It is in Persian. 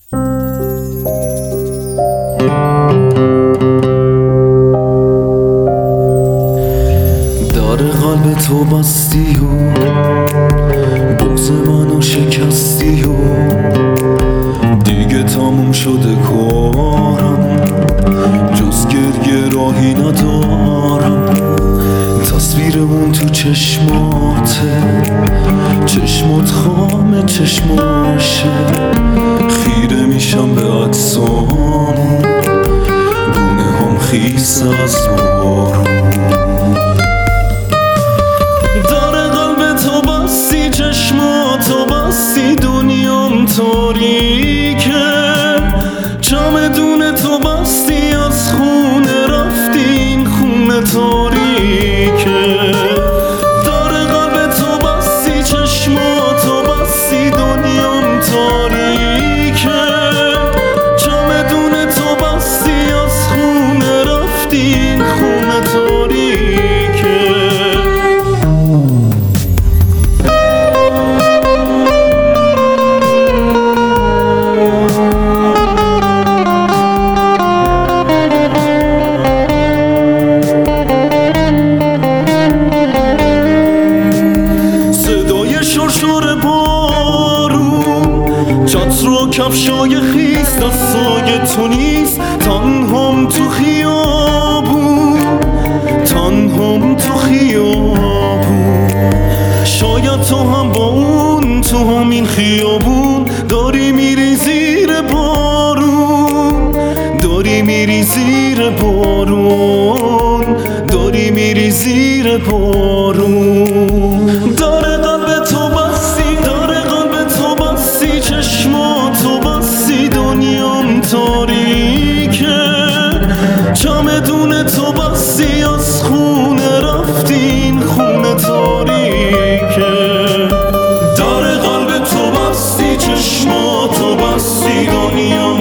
در قلب تو بستی و بغض منو شکستی و دیگه تموم شده کارم، جز گریه راهی ندارم. تصویرمون تو چشماته، چشمات خامه چشماشه، خیره میشم به عکسامون، گونه هم خیس از بارون. در قلب تو بستی، چشماتو بستی، دنیام تاریکه، چمدون تو بستی، از خونه رفتی، این خونه تاریکه. در قلب تو بستی، چشماتو بستی، دنیام تاریکه، چمدون تو بستی، از خونه رفتی، این خونه تاریکه. شرشور بارون، چتر و کفشای خیس، دستای تو نیست، تنهام تو خیابون، تنهام تو خیابون. شاید تو هم با اون تو همین خیابون داری میری زیر بارون، داری میری زیر بارون، داری میری زیر بارون. در قلب تو بستی، در قلب تو بستی، چشماتو بستی، دنیام تاریکه، چمدون تو بستی، از خونه رفتی، این خونه تاریکه. در قلب تو بستی، چشماتو بستی، دنیام